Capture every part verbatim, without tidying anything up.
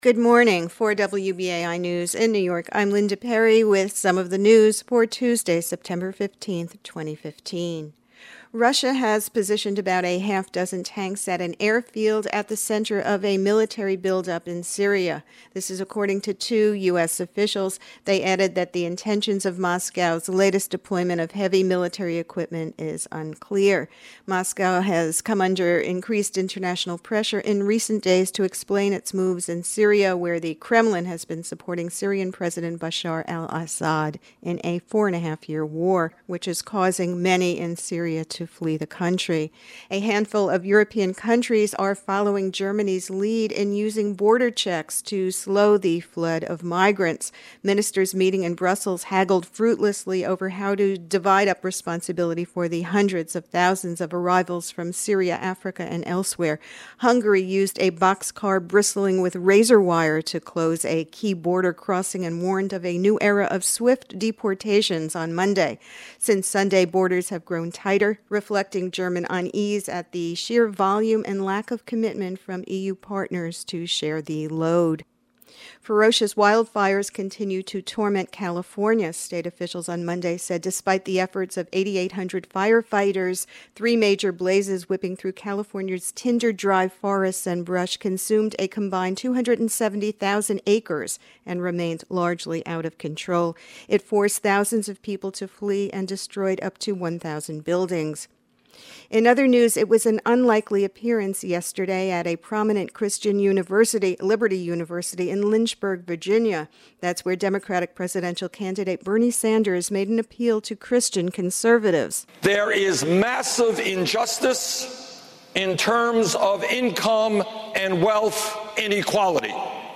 Good morning. For W B A I News in New York, I'm Linda Perry with some of the news for Tuesday, September fifteenth, twenty fifteen. Russia has positioned about a half dozen tanks at an airfield at the center of a military buildup in Syria. This is according to two U S officials. They added that the intentions of Moscow's latest deployment of heavy military equipment is unclear. Moscow has come under increased international pressure in recent days to explain its moves in Syria, where the Kremlin has been supporting Syrian President Bashar al-Assad in a four and a half year war, which is causing many in Syria to to flee the country. A handful of European countries are following Germany's lead in using border checks to slow the flood of migrants. Ministers meeting in Brussels haggled fruitlessly over how to divide up responsibility for the hundreds of thousands of arrivals from Syria, Africa, and elsewhere. Hungary used a boxcar bristling with razor wire to close a key border crossing and warned of a new era of swift deportations on Monday. Since Sunday, borders have grown tighter, reflecting German unease at the sheer volume and lack of commitment from E U partners to share the load. Ferocious wildfires continue to torment California, state officials on Monday said. Despite the efforts of eighty-eight hundred firefighters, three major blazes whipping through California's tinder-dry forests and brush consumed a combined two hundred seventy thousand acres and remained largely out of control. It forced thousands of people to flee and destroyed up to one thousand buildings. In other news, it was an unlikely appearance yesterday at a prominent Christian university, Liberty University in Lynchburg, Virginia. That's where Democratic presidential candidate Bernie Sanders made an appeal to Christian conservatives. There is massive injustice in terms of income and wealth inequality.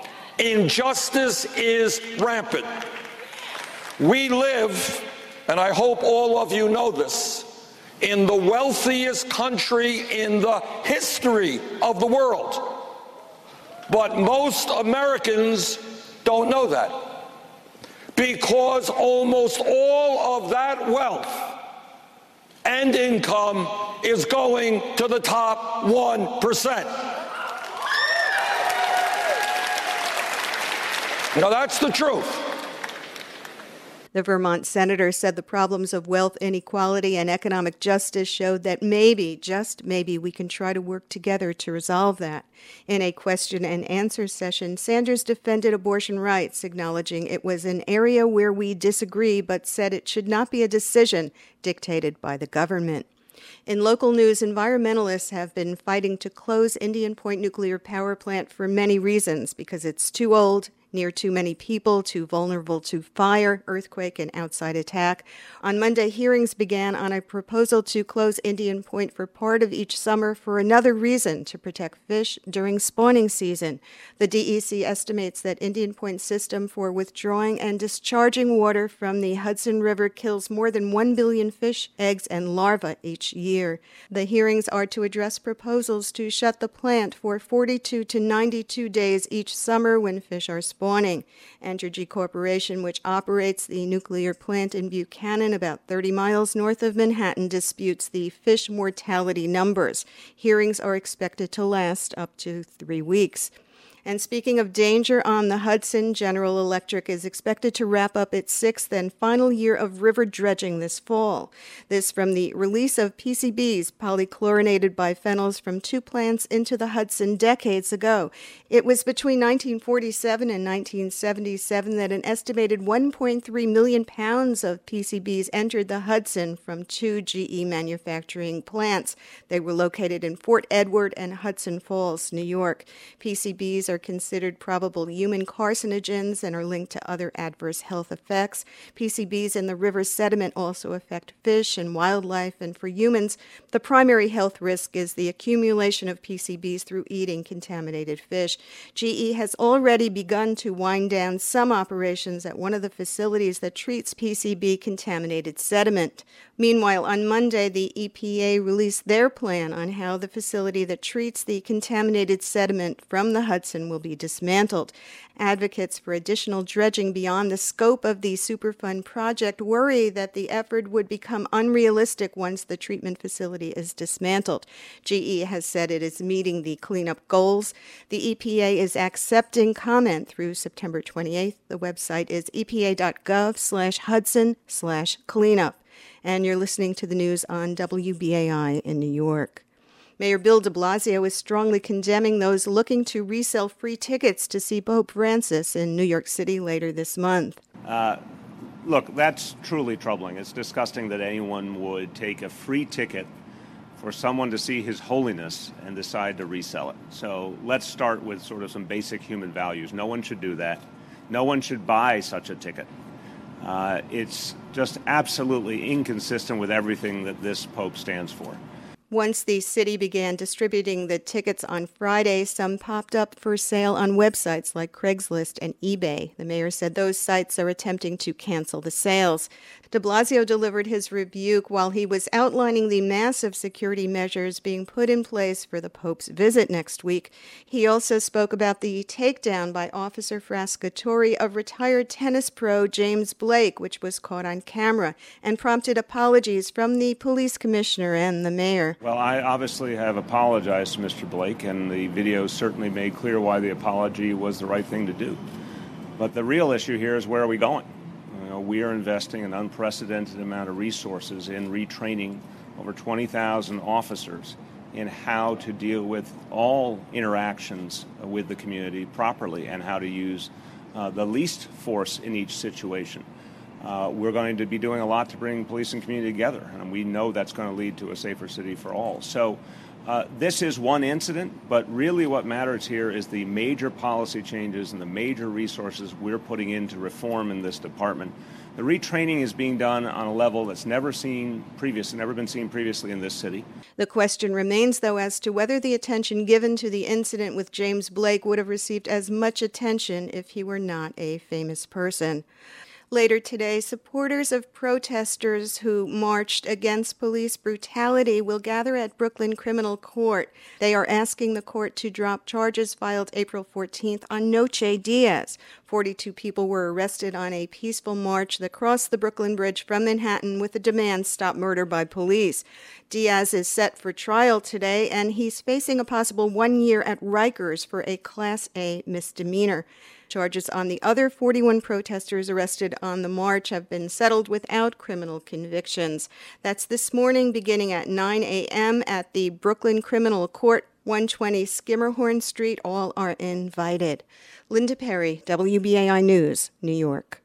Injustice is rampant. We live, and I hope all of you know this, in the wealthiest country in the history of the world. But most Americans don't know that, because almost all of that wealth and income is going to the top one percent. Now, that's the truth. The Vermont senator said the problems of wealth inequality and economic justice showed that maybe, just maybe, we can try to work together to resolve that. In a question and answer session, Sanders defended abortion rights, acknowledging it was an area where we disagree, but said it should not be a decision dictated by the government. In local news, environmentalists have been fighting to close Indian Point Nuclear Power Plant for many reasons, because it's too old, near too many people, too vulnerable to fire, earthquake, and outside attack. On Monday, hearings began on a proposal to close Indian Point for part of each summer for another reason, to protect fish during spawning season. The D E C estimates that Indian Point's system for withdrawing and discharging water from the Hudson River kills more than one billion fish, eggs, and larvae each year. The hearings are to address proposals to shut the plant for forty-two to ninety-two days each summer when fish are spawning. Entergy Corporation, which operates the nuclear plant in Buchanan, about thirty miles north of Manhattan, disputes the fish mortality numbers. Hearings are expected to last up to three weeks. And speaking of danger on the Hudson, General Electric is expected to wrap up its sixth and final year of river dredging this fall. This from the release of P C Bs, polychlorinated biphenyls, from two plants into the Hudson decades ago. It was between nineteen forty-seven and nineteen seventy-seven that an estimated one point three million pounds of P C Bs entered the Hudson from two G E manufacturing plants. They were located in Fort Edward and Hudson Falls, New York. P C Bs are are considered probable human carcinogens and are linked to other adverse health effects. P C Bs in the river sediment also affect fish and wildlife, and for humans, the primary health risk is the accumulation of P C Bs through eating contaminated fish. G E has already begun to wind down some operations at one of the facilities that treats P C B-contaminated sediment. Meanwhile, on Monday, the E P A released their plan on how the facility that treats the contaminated sediment from the Hudson Hudson will be dismantled. Advocates for additional dredging beyond the scope of the Superfund project worry that the effort would become unrealistic once the treatment facility is dismantled. G E has said it is meeting the cleanup goals. The E P A is accepting comment through September twenty-eighth. The website is epa.gov slash Hudson slash cleanup. And you're listening to the news on W B A I in New York. Mayor Bill de Blasio is strongly condemning those looking to resell free tickets to see Pope Francis in New York City later this month. Uh, look, that's truly troubling. It's disgusting that anyone would take a free ticket for someone to see His Holiness and decide to resell it. So let's start with sort of some basic human values. No one should do that. No one should buy such a ticket. Uh, it's just absolutely inconsistent with everything that this Pope stands for. Once the city began distributing the tickets on Friday, some popped up for sale on websites like Craigslist and eBay. The mayor said those sites are attempting to cancel the sales. De Blasio delivered his rebuke while he was outlining the massive security measures being put in place for the Pope's visit next week. He also spoke about the takedown by Officer Frascatore of retired tennis pro James Blake, which was caught on camera, and prompted apologies from the police commissioner and the mayor. Well, I obviously have apologized to Mister Blake, and the video certainly made clear why the apology was the right thing to do. But the real issue here is, where are we going? You know, we are investing an unprecedented amount of resources in retraining over twenty thousand officers in how to deal with all interactions with the community properly and how to use uh, the least force in each situation. Uh, we're going to be doing a lot to bring police and community together, and we know that's going to lead to a safer city for all. So uh, this is one incident, but really what matters here is the major policy changes and the major resources we're putting into reform in this department. The retraining is being done on a level that's never seen previous, never been seen previously in this city. The question remains, though, as to whether the attention given to the incident with James Blake would have received as much attention if he were not a famous person. Later today, supporters of protesters who marched against police brutality will gather at Brooklyn Criminal Court. They are asking the court to drop charges filed April fourteenth on Noche Diaz. forty-two people were arrested on a peaceful march that crossed the Brooklyn Bridge from Manhattan with a demand stop murder by police. Diaz is set for trial today, and he's facing a possible one year at Rikers for a Class A misdemeanor. Charges on the other forty-one protesters arrested on the march have been settled without criminal convictions. That's this morning beginning at nine a.m. at the Brooklyn Criminal Court, one twenty Skimmerhorn Street. All are invited. Linda Perry, W B A I News, New York.